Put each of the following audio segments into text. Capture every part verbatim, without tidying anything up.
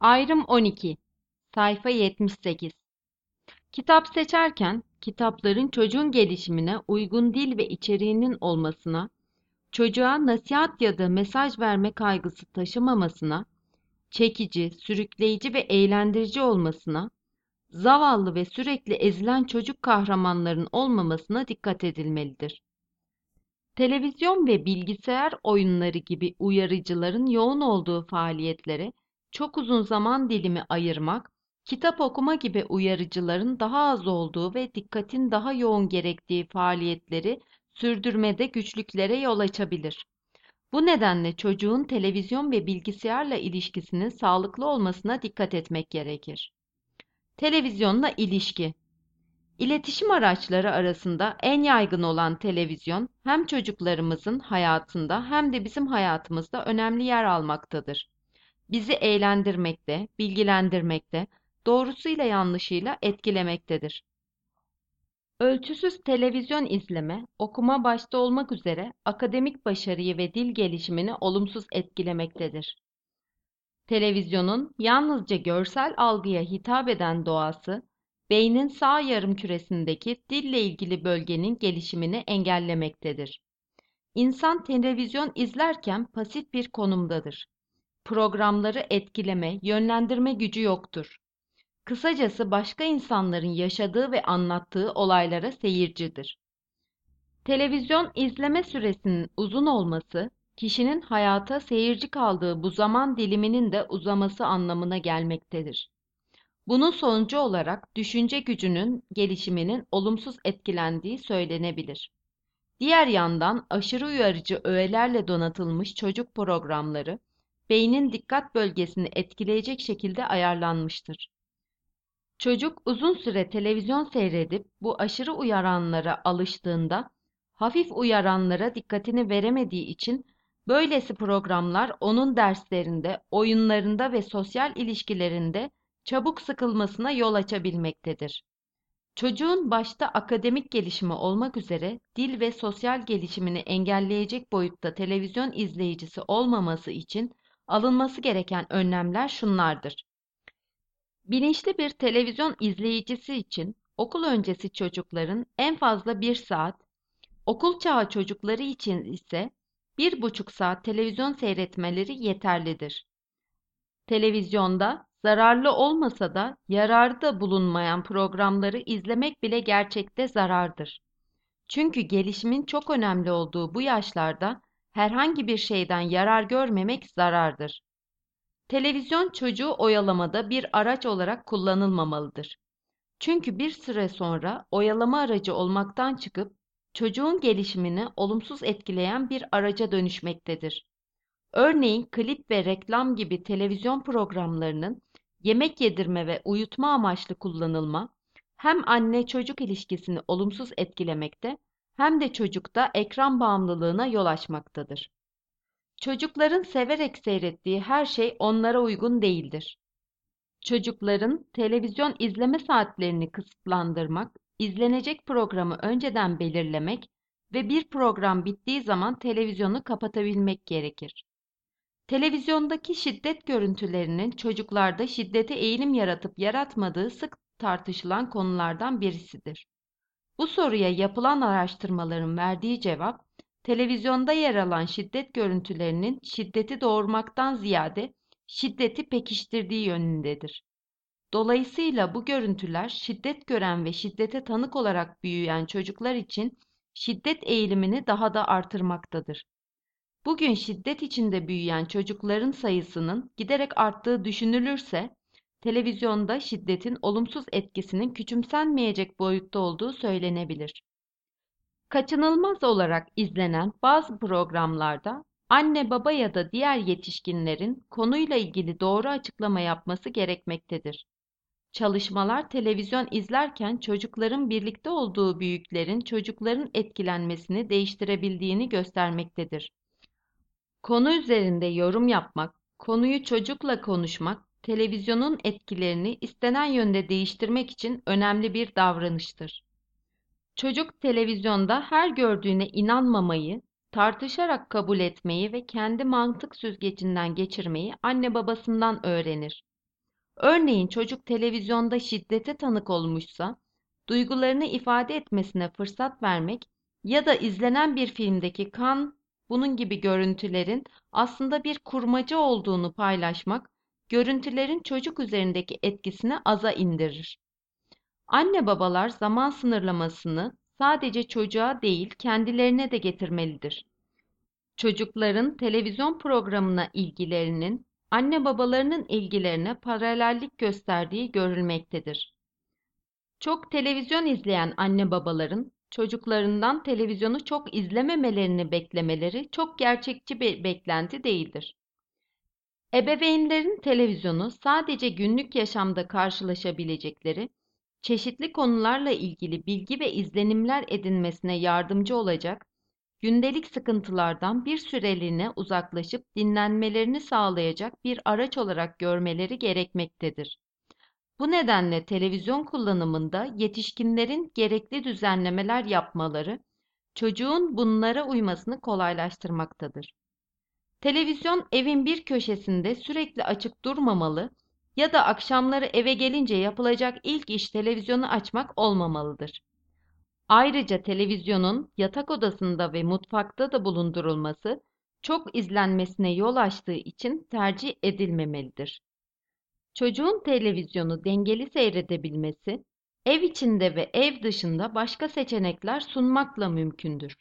Ayrım on iki. Sayfa yetmiş sekiz. Kitap seçerken, kitapların çocuğun gelişimine uygun dil ve içeriğinin olmasına, çocuğa nasihat ya da mesaj verme kaygısı taşımamasına, çekici, sürükleyici ve eğlendirici olmasına, zavallı ve sürekli ezilen çocuk kahramanların olmamasına dikkat edilmelidir. Televizyon ve bilgisayar oyunları gibi uyarıcıların yoğun olduğu faaliyetlere çok uzun zaman dilimi ayırmak, kitap okuma gibi uyarıcıların daha az olduğu ve dikkatin daha yoğun gerektiği faaliyetleri sürdürmede güçlüklere yol açabilir. Bu nedenle çocuğun televizyon ve bilgisayarla ilişkisinin sağlıklı olmasına dikkat etmek gerekir. Televizyonla ilişki. İletişim araçları arasında en yaygın olan televizyon, hem çocuklarımızın hayatında hem de bizim hayatımızda önemli yer almaktadır. Bizi eğlendirmekte, bilgilendirmekte, doğrusuyla yanlışıyla etkilemektedir. Ölçüsüz televizyon izleme, okuma başta olmak üzere akademik başarıyı ve dil gelişimini olumsuz etkilemektedir. Televizyonun yalnızca görsel algıya hitap eden doğası, beynin sağ yarımküresindeki dille ilgili bölgenin gelişimini engellemektedir. İnsan televizyon izlerken pasif bir konumdadır. Programları etkileme, yönlendirme gücü yoktur. Kısacası başka insanların yaşadığı ve anlattığı olaylara seyircidir. Televizyon izleme süresinin uzun olması, kişinin hayata seyirci kaldığı bu zaman diliminin de uzaması anlamına gelmektedir. Bunun sonucu olarak düşünce gücünün gelişiminin olumsuz etkilendiği söylenebilir. Diğer yandan aşırı uyarıcı öğelerle donatılmış çocuk programları, beynin dikkat bölgesini etkileyecek şekilde ayarlanmıştır. Çocuk uzun süre televizyon seyredip bu aşırı uyaranlara alıştığında, hafif uyaranlara dikkatini veremediği için böylesi programlar onun derslerinde, oyunlarında ve sosyal ilişkilerinde çabuk sıkılmasına yol açabilmektedir. Çocuğun başta akademik gelişimi olmak üzere dil ve sosyal gelişimini engelleyecek boyutta televizyon izleyicisi olmaması için alınması gereken önlemler şunlardır. Bilinçli bir televizyon izleyicisi için okul öncesi çocukların en fazla bir saat, okul çağı çocukları için ise bir buçuk saat televizyon seyretmeleri yeterlidir. Televizyonda zararlı olmasa da yararı da bulunmayan programları izlemek bile gerçekte zarardır. Çünkü gelişimin çok önemli olduğu bu yaşlarda herhangi bir şeyden yarar görmemek zarardır. Televizyon çocuğu oyalamada bir araç olarak kullanılmamalıdır. Çünkü bir süre sonra oyalama aracı olmaktan çıkıp çocuğun gelişimini olumsuz etkileyen bir araca dönüşmektedir. Örneğin klip ve reklam gibi televizyon programlarının yemek yedirme ve uyutma amaçlı kullanılma, hem anne çocuk ilişkisini olumsuz etkilemekte hem de çocukta ekran bağımlılığına yol açmaktadır. Çocukların severek seyrettiği her şey onlara uygun değildir. Çocukların televizyon izleme saatlerini kısıtlandırmak, izlenecek programı önceden belirlemek ve bir program bittiği zaman televizyonu kapatabilmek gerekir. Televizyondaki şiddet görüntülerinin çocuklarda şiddete eğilim yaratıp yaratmadığı sık tartışılan konulardan birisidir. Bu soruya yapılan araştırmaların verdiği cevap, televizyonda yer alan şiddet görüntülerinin şiddeti doğurmaktan ziyade şiddeti pekiştirdiği yönündedir. Dolayısıyla bu görüntüler şiddet gören ve şiddete tanık olarak büyüyen çocuklar için şiddet eğilimini daha da artırmaktadır. Bugün şiddet içinde büyüyen çocukların sayısının giderek arttığı düşünülürse, televizyonda şiddetin olumsuz etkisinin küçümsenmeyecek boyutta olduğu söylenebilir. Kaçınılmaz olarak izlenen bazı programlarda anne baba ya da diğer yetişkinlerin konuyla ilgili doğru açıklama yapması gerekmektedir. Çalışmalar televizyon izlerken çocukların birlikte olduğu büyüklerin çocukların etkilenmesini değiştirebildiğini göstermektedir. Konu üzerinde yorum yapmak, konuyu çocukla konuşmak, televizyonun etkilerini istenen yönde değiştirmek için önemli bir davranıştır. Çocuk televizyonda her gördüğüne inanmamayı, tartışarak kabul etmeyi ve kendi mantık süzgecinden geçirmeyi anne babasından öğrenir. Örneğin çocuk televizyonda şiddete tanık olmuşsa, duygularını ifade etmesine fırsat vermek ya da izlenen bir filmdeki kan, bunun gibi görüntülerin aslında bir kurmaca olduğunu paylaşmak, görüntülerin çocuk üzerindeki etkisini aza indirir. Anne babalar zaman sınırlamasını sadece çocuğa değil kendilerine de getirmelidir. Çocukların televizyon programına ilgilerinin anne babalarının ilgilerine paralellik gösterdiği görülmektedir. Çok televizyon izleyen anne babaların çocuklarından televizyonu çok izlememelerini beklemeleri çok gerçekçi bir beklenti değildir. Ebeveynlerin televizyonu sadece günlük yaşamda karşılaşabilecekleri çeşitli konularla ilgili bilgi ve izlenimler edinmesine yardımcı olacak, gündelik sıkıntılardan bir süreliğine uzaklaşıp dinlenmelerini sağlayacak bir araç olarak görmeleri gerekmektedir. Bu nedenle televizyon kullanımında yetişkinlerin gerekli düzenlemeler yapmaları, çocuğun bunlara uymasını kolaylaştırmaktadır. Televizyon evin bir köşesinde sürekli açık durmamalı ya da akşamları eve gelince yapılacak ilk iş televizyonu açmak olmamalıdır. Ayrıca televizyonun yatak odasında ve mutfakta da bulundurulması çok izlenmesine yol açtığı için tercih edilmemelidir. Çocuğun televizyonu dengeli seyredebilmesi, ev içinde ve ev dışında başka seçenekler sunmakla mümkündür.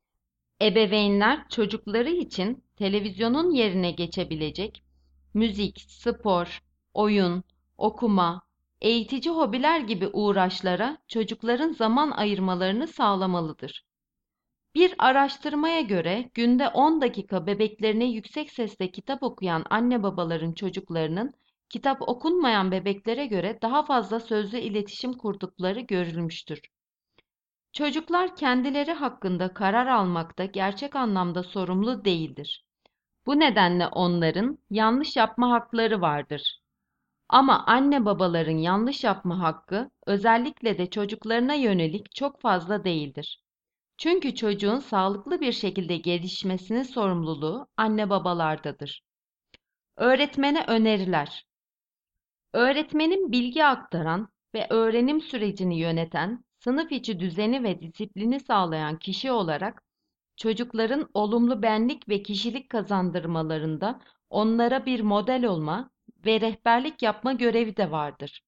Ebeveynler çocukları için televizyonun yerine geçebilecek müzik, spor, oyun, okuma, eğitici hobiler gibi uğraşlara çocukların zaman ayırmalarını sağlamalıdır. Bir araştırmaya göre günde on dakika bebeklerine yüksek sesle kitap okuyan anne babaların çocuklarının kitap okunmayan bebeklere göre daha fazla sözlü iletişim kurdukları görülmüştür. Çocuklar kendileri hakkında karar almakta gerçek anlamda sorumlu değildir. Bu nedenle onların yanlış yapma hakları vardır. Ama anne babaların yanlış yapma hakkı özellikle de çocuklarına yönelik çok fazla değildir. Çünkü çocuğun sağlıklı bir şekilde gelişmesinin sorumluluğu anne babalardadır. Öğretmene öneriler. Öğretmenin bilgi aktaran ve öğrenim sürecini yöneten, sınıf içi düzeni ve disiplini sağlayan kişi olarak çocukların olumlu benlik ve kişilik kazandırmalarında onlara bir model olma ve rehberlik yapma görevi de vardır.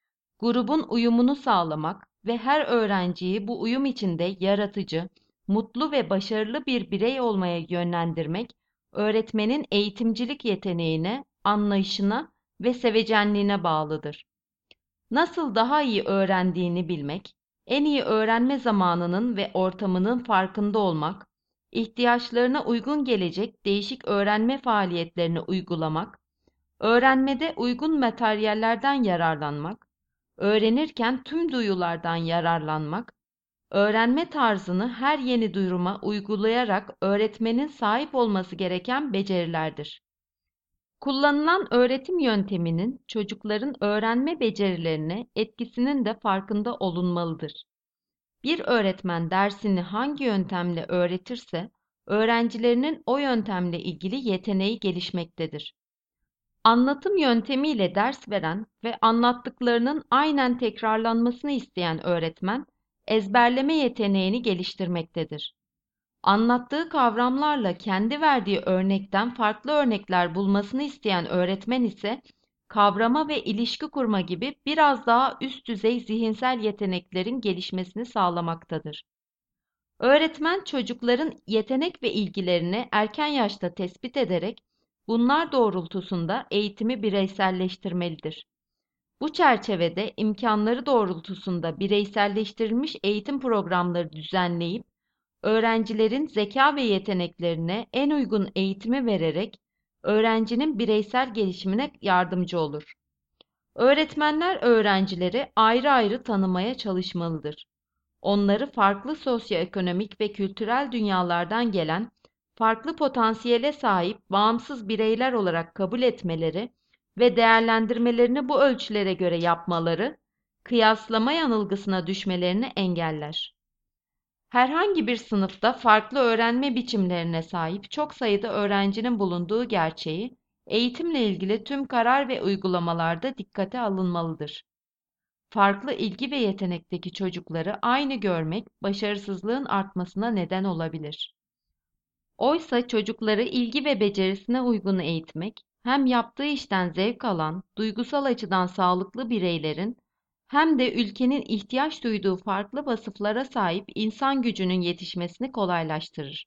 Grubun uyumunu sağlamak ve her öğrenciyi bu uyum içinde yaratıcı, mutlu ve başarılı bir birey olmaya yönlendirmek, öğretmenin eğitimcilik yeteneğine, anlayışına ve sevecenliğine bağlıdır. Nasıl daha iyi öğrendiğini bilmek, en iyi öğrenme zamanının ve ortamının farkında olmak, ihtiyaçlarına uygun gelecek değişik öğrenme faaliyetlerini uygulamak, öğrenmede uygun materyallerden yararlanmak, öğrenirken tüm duyulardan yararlanmak, öğrenme tarzını her yeni duruma uygulayarak öğretmenin sahip olması gereken becerilerdir. Kullanılan öğretim yönteminin çocukların öğrenme becerilerine etkisinin de farkında olunmalıdır. Bir öğretmen dersini hangi yöntemle öğretirse, öğrencilerinin o yöntemle ilgili yeteneği gelişmektedir. Anlatım yöntemiyle ders veren ve anlattıklarının aynen tekrarlanmasını isteyen öğretmen, ezberleme yeteneğini geliştirmektedir. Anlattığı kavramlarla kendi verdiği örnekten farklı örnekler bulmasını isteyen öğretmen ise, kavrama ve ilişki kurma gibi biraz daha üst düzey zihinsel yeteneklerin gelişmesini sağlamaktadır. Öğretmen çocukların yetenek ve ilgilerini erken yaşta tespit ederek, bunlar doğrultusunda eğitimi bireyselleştirmelidir. Bu çerçevede imkanları doğrultusunda bireyselleştirilmiş eğitim programları düzenleyip, öğrencilerin zeka ve yeteneklerine en uygun eğitimi vererek, öğrencinin bireysel gelişimine yardımcı olur. Öğretmenler öğrencileri ayrı ayrı tanımaya çalışmalıdır. Onları farklı sosyoekonomik ve kültürel dünyalardan gelen, farklı potansiyele sahip bağımsız bireyler olarak kabul etmeleri ve değerlendirmelerini bu ölçülere göre yapmaları, kıyaslama yanılgısına düşmelerini engeller. Herhangi bir sınıfta farklı öğrenme biçimlerine sahip çok sayıda öğrencinin bulunduğu gerçeği Eğitimle ilgili tüm karar ve uygulamalarda dikkate alınmalıdır. Farklı ilgi ve yetenekteki çocukları aynı görmek başarısızlığın artmasına neden olabilir. Oysa çocukları ilgi ve becerisine uygun eğitmek, hem yaptığı işten zevk alan, duygusal açıdan sağlıklı bireylerin, hem de ülkenin ihtiyaç duyduğu farklı vasıflara sahip insan gücünün yetişmesini kolaylaştırır.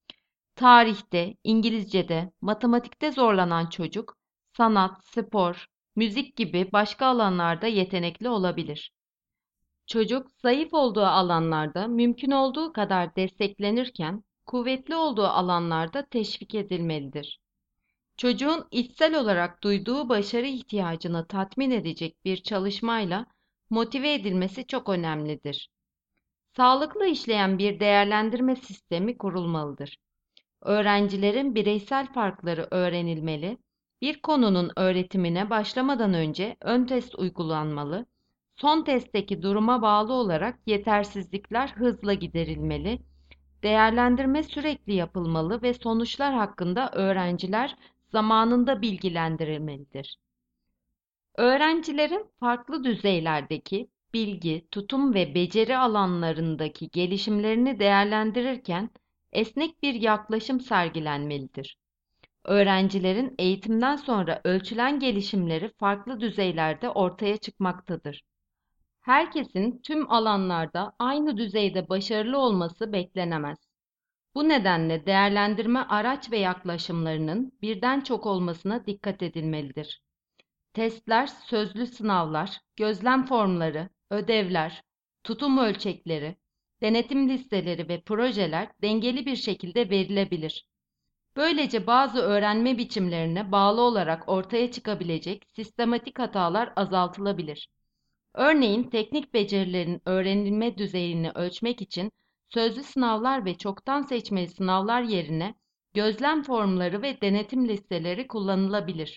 Tarihte, İngilizce'de, matematikte zorlanan çocuk, sanat, spor, müzik gibi başka alanlarda yetenekli olabilir. Çocuk, zayıf olduğu alanlarda mümkün olduğu kadar desteklenirken, kuvvetli olduğu alanlarda teşvik edilmelidir. Çocuğun içsel olarak duyduğu başarı ihtiyacını tatmin edecek bir çalışmayla motive edilmesi çok önemlidir. Sağlıklı işleyen bir değerlendirme sistemi kurulmalıdır. Öğrencilerin bireysel farkları öğrenilmeli, bir konunun öğretimine başlamadan önce ön test uygulanmalı, son testteki duruma bağlı olarak yetersizlikler hızla giderilmeli, değerlendirme sürekli yapılmalı ve sonuçlar hakkında öğrenciler zamanında bilgilendirilmelidir. Öğrencilerin farklı düzeylerdeki bilgi, tutum ve beceri alanlarındaki gelişimlerini değerlendirirken esnek bir yaklaşım sergilenmelidir. Öğrencilerin eğitimden sonra ölçülen gelişimleri farklı düzeylerde ortaya çıkmaktadır. Herkesin tüm alanlarda aynı düzeyde başarılı olması beklenemez. Bu nedenle değerlendirme araç ve yaklaşımlarının birden çok olmasına dikkat edilmelidir. Testler, sözlü sınavlar, gözlem formları, ödevler, tutum ölçekleri, denetim listeleri ve projeler dengeli bir şekilde verilebilir. Böylece bazı öğrenme biçimlerine bağlı olarak ortaya çıkabilecek sistematik hatalar azaltılabilir. Örneğin teknik becerilerin öğrenilme düzeyini ölçmek için sözlü sınavlar ve çoktan seçmeli sınavlar yerine gözlem formları ve denetim listeleri kullanılabilir.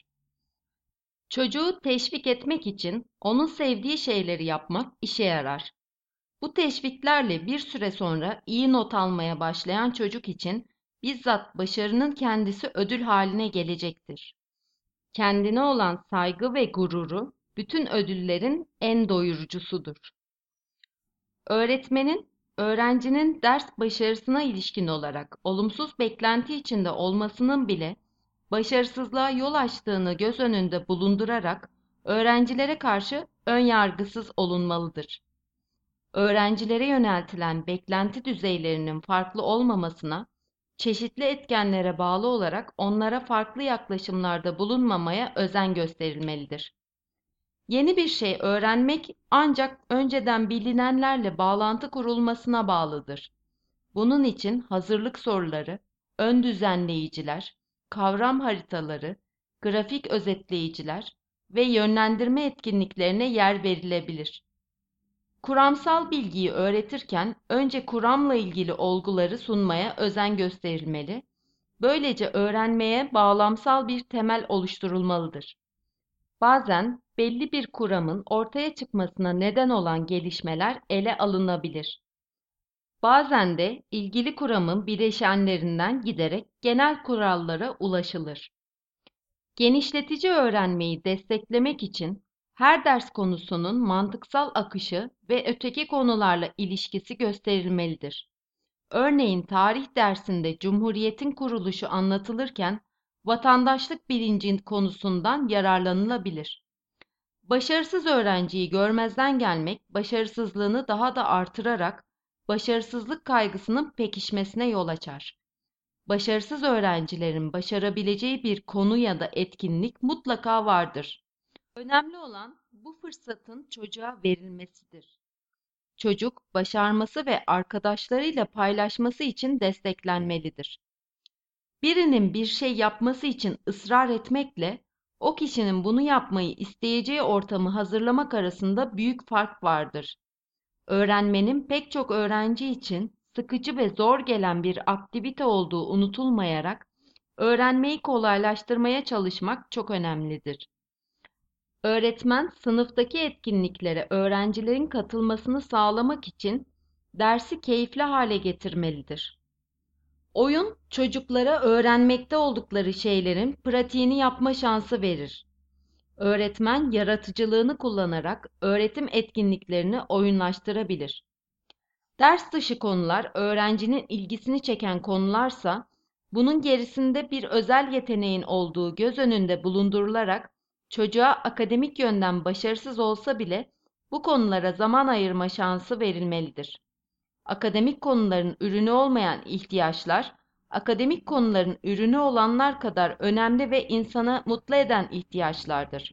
Çocuğu teşvik etmek için onun sevdiği şeyleri yapmak işe yarar. Bu teşviklerle bir süre sonra iyi not almaya başlayan çocuk için bizzat başarının kendisi ödül haline gelecektir. Kendine olan saygı ve gururu bütün ödüllerin en doyurucusudur. Öğretmenin, öğrencinin ders başarısına ilişkin olarak olumsuz beklenti içinde olmasının bile başarısızlığa yol açtığını göz önünde bulundurarak öğrencilere karşı önyargısız olunmalıdır. Öğrencilere yöneltilen beklenti düzeylerinin farklı olmamasına, çeşitli etkenlere bağlı olarak onlara farklı yaklaşımlarda bulunmamaya özen gösterilmelidir. Yeni bir şey öğrenmek ancak önceden bilinenlerle bağlantı kurulmasına bağlıdır. Bunun için hazırlık soruları, ön düzenleyiciler, kavram haritaları, grafik özetleyiciler ve yönlendirme etkinliklerine yer verilebilir. Kuramsal bilgiyi öğretirken önce kuramla ilgili olguları sunmaya özen gösterilmeli, böylece öğrenmeye bağlamsal bir temel oluşturulmalıdır. Bazen belli bir kuramın ortaya çıkmasına neden olan gelişmeler ele alınabilir. Bazen de ilgili kuramın bileşenlerinden giderek genel kurallara ulaşılır. Genişletici öğrenmeyi desteklemek için her ders konusunun mantıksal akışı ve öteki konularla ilişkisi gösterilmelidir. Örneğin tarih dersinde Cumhuriyet'in kuruluşu anlatılırken vatandaşlık bilincin konusundan yararlanılabilir. Başarısız öğrenciyi görmezden gelmek, başarısızlığını daha da artırarak başarısızlık kaygısının pekişmesine yol açar. Başarısız öğrencilerin başarabileceği bir konu ya da etkinlik mutlaka vardır. Önemli olan bu fırsatın çocuğa verilmesidir. Çocuk, başarması ve arkadaşlarıyla paylaşması için desteklenmelidir. Birinin bir şey yapması için ısrar etmekle, o kişinin bunu yapmayı isteyeceği ortamı hazırlamak arasında büyük fark vardır. Öğrenmenin pek çok öğrenci için sıkıcı ve zor gelen bir aktivite olduğu unutulmayarak, öğrenmeyi kolaylaştırmaya çalışmak çok önemlidir. Öğretmen, sınıftaki etkinliklere öğrencilerin katılmasını sağlamak için dersi keyifli hale getirmelidir. Oyun, çocuklara öğrenmekte oldukları şeylerin pratiğini yapma şansı verir. Öğretmen yaratıcılığını kullanarak öğretim etkinliklerini oyunlaştırabilir. Ders dışı konular öğrencinin ilgisini çeken konularsa, bunun gerisinde bir özel yeteneğin olduğu göz önünde bulundurularak çocuğa akademik yönden başarısız olsa bile bu konulara zaman ayırma şansı verilmelidir. Akademik konuların ürünü olmayan ihtiyaçlar, akademik konuların ürünü olanlar kadar önemli ve insanı mutlu eden ihtiyaçlardır.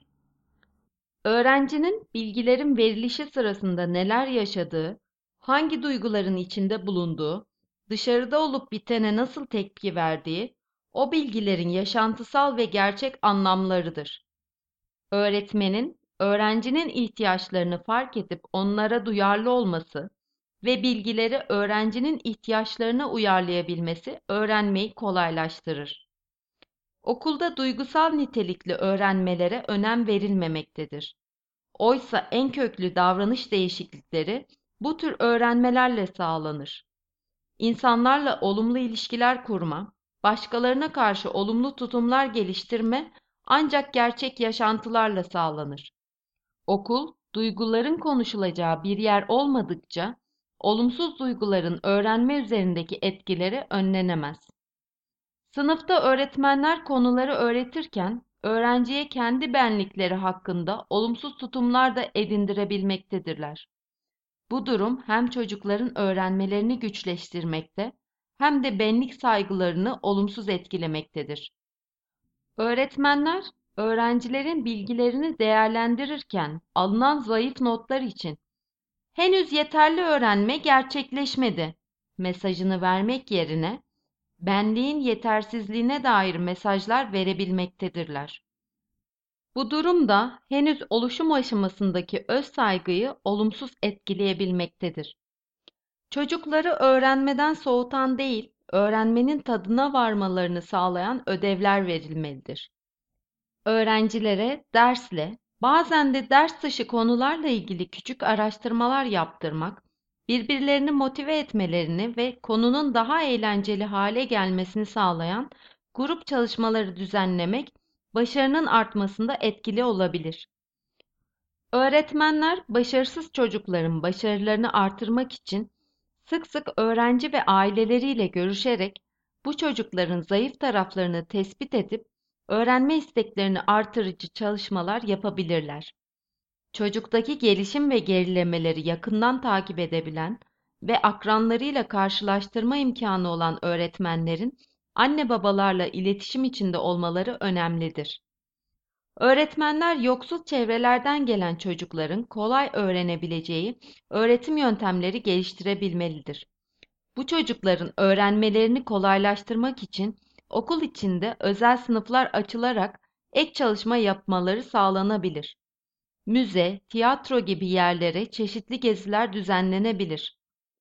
Öğrencinin bilgilerin verilişi sırasında neler yaşadığı, hangi duyguların içinde bulunduğu, dışarıda olup bitene nasıl tepki verdiği, o bilgilerin yaşantısal ve gerçek anlamlarıdır. Öğretmenin, öğrencinin ihtiyaçlarını fark edip onlara duyarlı olması ve bilgileri öğrencinin ihtiyaçlarına uyarlayabilmesi öğrenmeyi kolaylaştırır. Okulda duygusal nitelikli öğrenmelere önem verilmemektedir. Oysa en köklü davranış değişiklikleri bu tür öğrenmelerle sağlanır. İnsanlarla olumlu ilişkiler kurma, başkalarına karşı olumlu tutumlar geliştirme ancak gerçek yaşantılarla sağlanır. Okul, duyguların konuşulacağı bir yer olmadıkça, olumsuz duyguların öğrenme üzerindeki etkileri önlenemez. Sınıfta öğretmenler konuları öğretirken, öğrenciye kendi benlikleri hakkında olumsuz tutumlar da edindirebilmektedirler. Bu durum hem çocukların öğrenmelerini güçleştirmekte, hem de benlik saygılarını olumsuz etkilemektedir. Öğretmenler, öğrencilerin bilgilerini değerlendirirken alınan zayıf notlar için "henüz yeterli öğrenme gerçekleşmedi" mesajını vermek yerine benliğin yetersizliğine dair mesajlar verebilmektedirler. Bu durum da henüz oluşum aşamasındaki öz saygıyı olumsuz etkileyebilmektedir. Çocukları öğrenmeden soğutan değil, öğrenmenin tadına varmalarını sağlayan ödevler verilmelidir. Öğrencilere dersle, bazen de ders dışı konularla ilgili küçük araştırmalar yaptırmak, birbirlerini motive etmelerini ve konunun daha eğlenceli hale gelmesini sağlayan grup çalışmaları düzenlemek, başarının artmasında etkili olabilir. Öğretmenler, başarısız çocukların başarılarını artırmak için sık sık öğrenci ve aileleriyle görüşerek bu çocukların zayıf taraflarını tespit edip öğrenme isteklerini artırıcı çalışmalar yapabilirler. Çocuktaki gelişim ve gerilemeleri yakından takip edebilen ve akranlarıyla karşılaştırma imkanı olan öğretmenlerin anne babalarla iletişim içinde olmaları önemlidir. Öğretmenler yoksul çevrelerden gelen çocukların kolay öğrenebileceği öğretim yöntemleri geliştirebilmelidir. Bu çocukların öğrenmelerini kolaylaştırmak için okul içinde özel sınıflar açılarak ek çalışma yapmaları sağlanabilir. Müze, tiyatro gibi yerlere çeşitli geziler düzenlenebilir.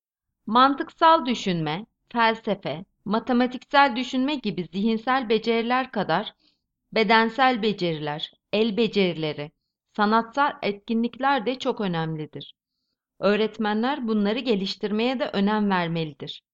Mantıksal düşünme, felsefe, matematiksel düşünme gibi zihinsel beceriler kadar bedensel beceriler, el becerileri, sanatsal etkinlikler de çok önemlidir. Öğretmenler bunları geliştirmeye de önem vermelidir.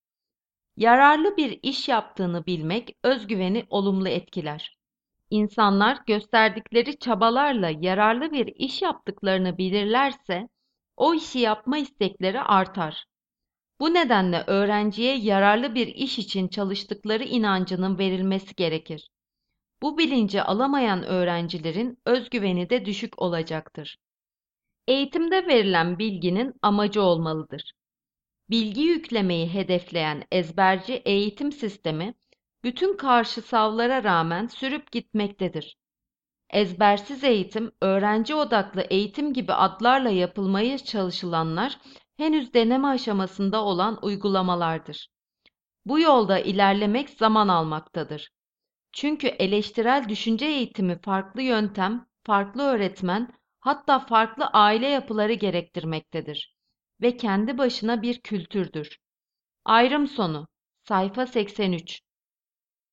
Yararlı bir iş yaptığını bilmek özgüveni olumlu etkiler. İnsanlar gösterdikleri çabalarla yararlı bir iş yaptıklarını bilirlerse, o işi yapma istekleri artar. Bu nedenle öğrenciye yararlı bir iş için çalıştıkları inancının verilmesi gerekir. Bu bilinci alamayan öğrencilerin özgüveni de düşük olacaktır. Eğitimde verilen bilginin amacı olmalıdır. Bilgi yüklemeyi hedefleyen ezberci eğitim sistemi, bütün karşısavlara rağmen sürüp gitmektedir. Ezbersiz eğitim, öğrenci odaklı eğitim gibi adlarla yapılmaya çalışılanlar, henüz deneme aşamasında olan uygulamalardır. Bu yolda ilerlemek zaman almaktadır. Çünkü eleştirel düşünce eğitimi farklı yöntem, farklı öğretmen, hatta farklı aile yapıları gerektirmektedir ve kendi başına bir kültürdür. Ayrım sonu. Sayfa seksen üç.